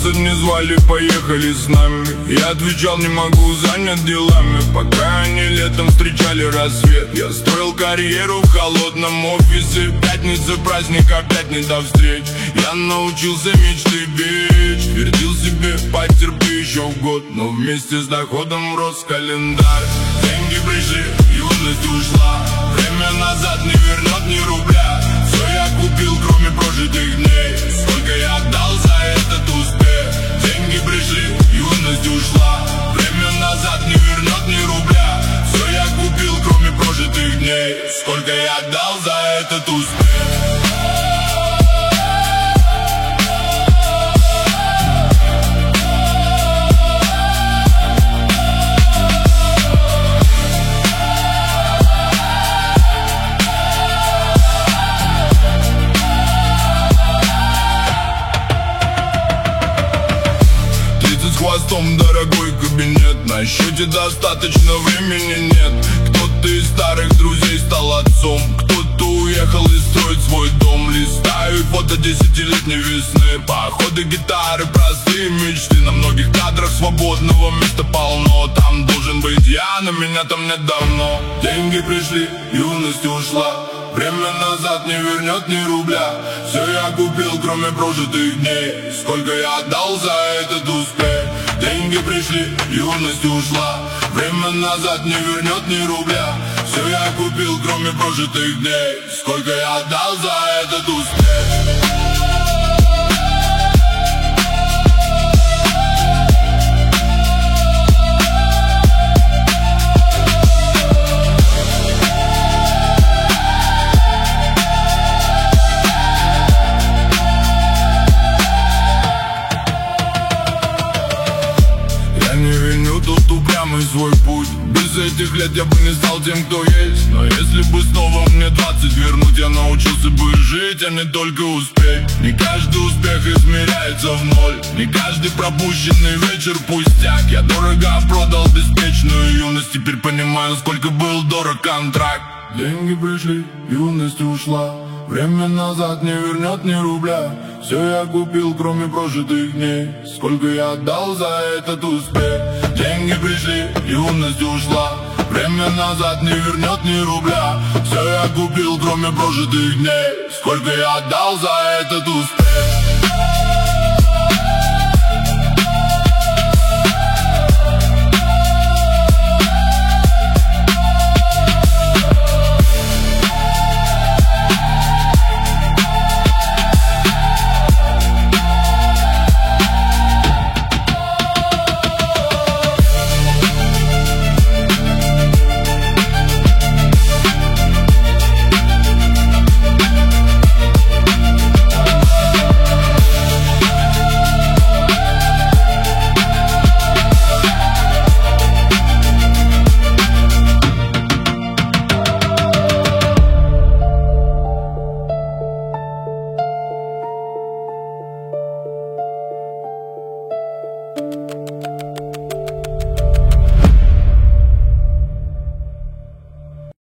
концерт не звали, поехали с нами. Я отвечал, не могу, занят делами. Пока они летом встречали рассвет, я строил карьеру в холодном офисе. Пятница, праздник, опять не до встреч. Я научился мечты беречь. Твердил себе, потерпи еще год, но вместе с доходом рос календарь. Деньги пришли, юность ушла. Время назад не вернет ни рубля. Все я купил, кроме прожитых дней. Сколько я отдал за этот успех. Деньги пришли, юность ушла. Время назад не вернет ни рубля. Все я купил, кроме прожитых дней. Сколько я отдал за этот успех. Хвостом дорогой кабинет, на счете достаточно времени нет. Кто-то из старых друзей стал отцом, кто-то уехал и строит свой дом. Листаю фото 10-летней весны, походы, гитары, простые мечты. На многих кадрах свободного места полно. Там должен быть я, но меня там нет давно. Деньги пришли, юность ушла. Время назад не вернет ни рубля. Все я купил, кроме прожитых дней. Сколько я отдал за этот успех. Деньги пришли, юность ушла. Время назад не вернет ни рубля. Все я купил, кроме прожитых дней. Сколько я отдал за этот успех. Тут упрямый свой путь. Без этих лет я бы не стал тем, кто есть. Но если бы снова мне 20 вернуть, я научился бы жить, а не только успеть. Не каждый успех измеряется в ноль. Не каждый пропущенный вечер пустяк. Я дорого продал беспечную юность. Теперь понимаю, сколько был дорог контракт. Деньги пришли, юность ушла. Время назад не вернет ни рубля. Все я купил, кроме прожитых дней. Сколько я отдал за этот успех. Деньги пришли, юность ушла. Время назад не вернет ни рубля. Все я купил, кроме прожитых дней. Сколько я отдал за этот успех.